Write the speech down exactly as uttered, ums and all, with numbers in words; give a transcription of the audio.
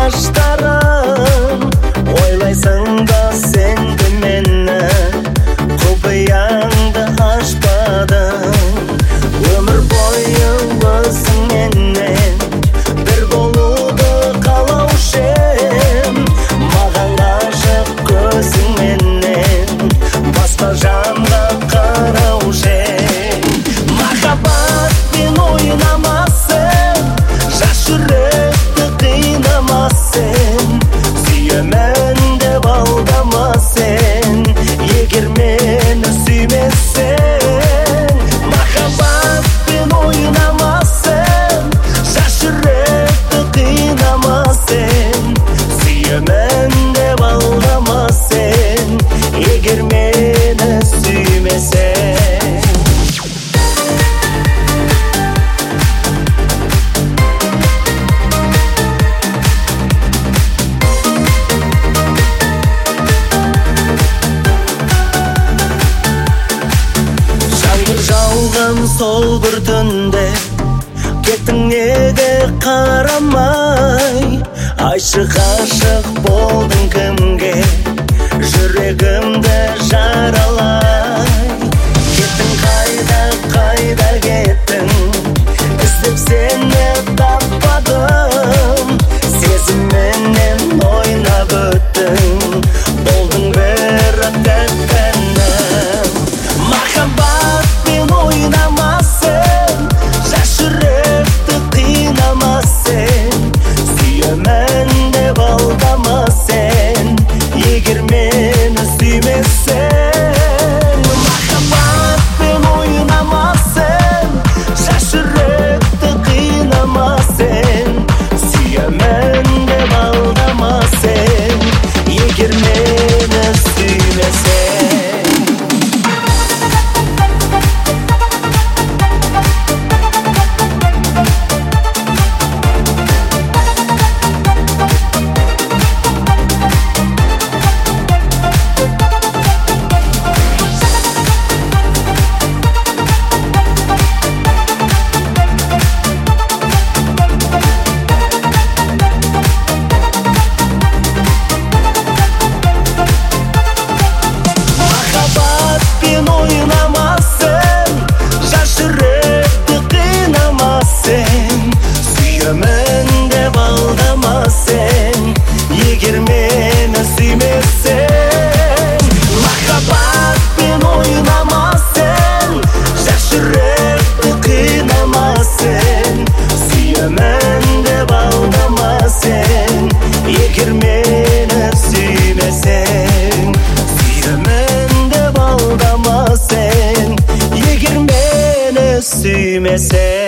баштарым, ойлайсың да сенді мені, құпияңды ашпадым. Өмір бойы өзіңменен бір болуды қалаушы ем. Маған ғашық көзіңменен басқа жанға қараушы ем. Махаббатпен ойнамасын, жас жүректі қинамасын, сүйемін деп алдамасын, егер мені сүймесең. Махаббатпен ойнамасын, жас жүректі қинамасын, сүйемін деп алдамасын, егер мені сүймесең. Жауған сол бір түнде кеттің неге қарамай, айшық ғашық болдың кімге, жүрегімді жаралай. Кеттің қайда, қайда кеттің, іздеп сені таппадым, сезімменен ойнап өттің, болдың бірақ тәттәнім. Махаббатпен ойнамасын, жас жүректі қинамасын, сүйемін деп алдамасын, егер мені сүймесең. Махаббатпен ойнамасын, жас жүректі қинамасын, сүйемін деп алдамасын, егер мені сүймесең. Махаббатпен ойнамасын, жас жүректі қинамасын, сүйемін деп алдамасын, егер мені сүймесең. Махаббатпен ойнамасын, жас жүректі қинамасын, сүйемін деп алдамасын, егер мені сүймесең. Сүйемін деп алдамасын, егер мені сүймесең.